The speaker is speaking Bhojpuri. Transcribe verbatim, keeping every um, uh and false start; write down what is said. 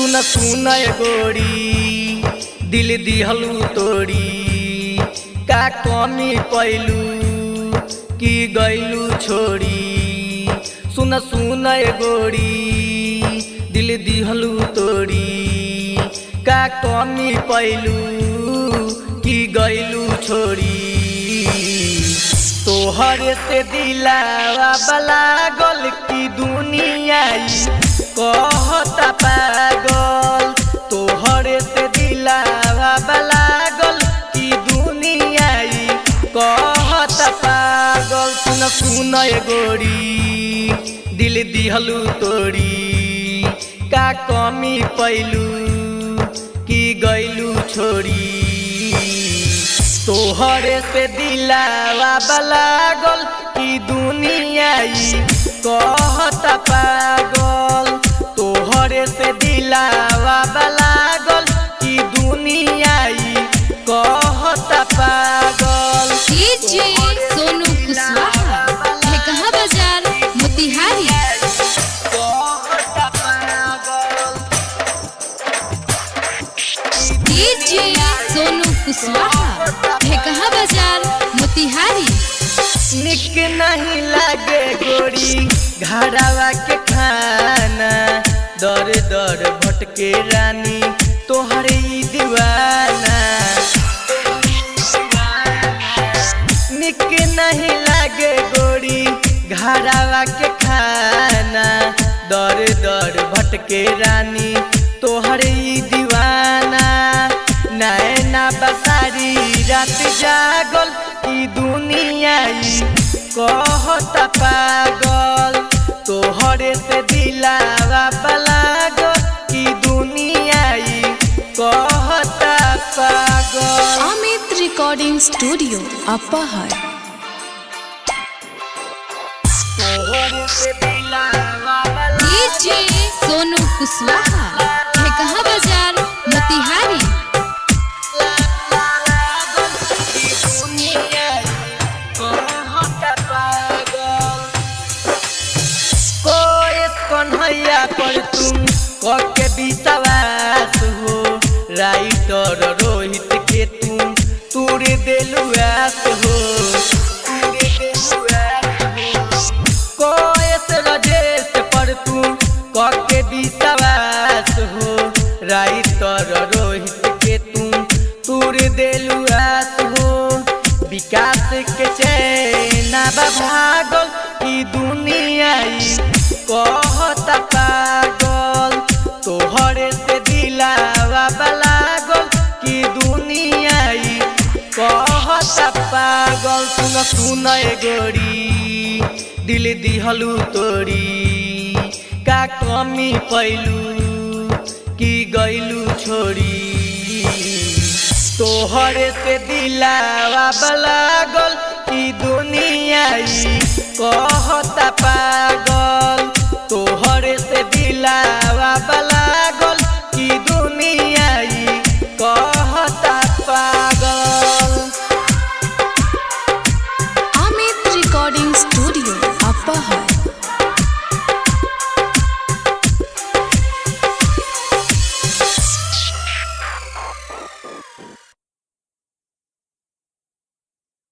सुन सुन गोरी दिल दिहलू तोड़ी का कमी पैलू की गैलू छोड़ी। सुन सुन गोरी दिल दिहलू तोड़ी का कमी पैलू की गैलू छोड़ी। तोहरे से दिलावा बला गल की दुनिया कहता पागल। तोहरे से दिलावा बला गल की दुनिया कहता पागल। सुन सुन गोरी दिल दिहलू तोड़ी का कमी पैलू की गैलू छोड़ी। तोहरे से दिलावा बला गल की दुनिया कहता पागल। तोहरे से दिलावा बला गल की दुनिया कहता पागल। डीजे सोनू कुशवाहा है कहाँ बाजार मोतिहारी। डीजे सोनू कुशवाहा है कहाँ बाजार मोतिहारी। निक नहीं लागे गोरी घरवा के खाना दर दर भटके रानी तोहरे दीवाना। निक नहीं लागे गोरी घरवा के खाना दर दर भटके रानी तोहरे दीवाना। नैना बसारी रात जागल की दुनिया कहता पागल। तोहरे से दिलावा बला गल की दुनिया कहता पागल। अमित रिकॉर्डिंग स्टूडियो अपहर। तोहरे से दिलावा बला डीजे सोनू कुशवाहा है कहाँ बाजार मोतिहारी। कन्हैया पर तुम कके विश्वास हो राइटर रोहित के तुम तूरे दिलवास हो। कोयस राजेश पर तुम कके विश्वास हो राइटर रोहित के तुम तूरे दिलवास हो। विकास के चैना भागल की दुनिया कहता पागल। तोहरे से दिलावा बला गल की दुनिया कहता पागल। सुन सुन गोरी दिल दिहलू तोड़ी का कमी पैलू की गैलू छोड़ी। तोहरे से दिलावा बला गल की दुनिया कहता पागल।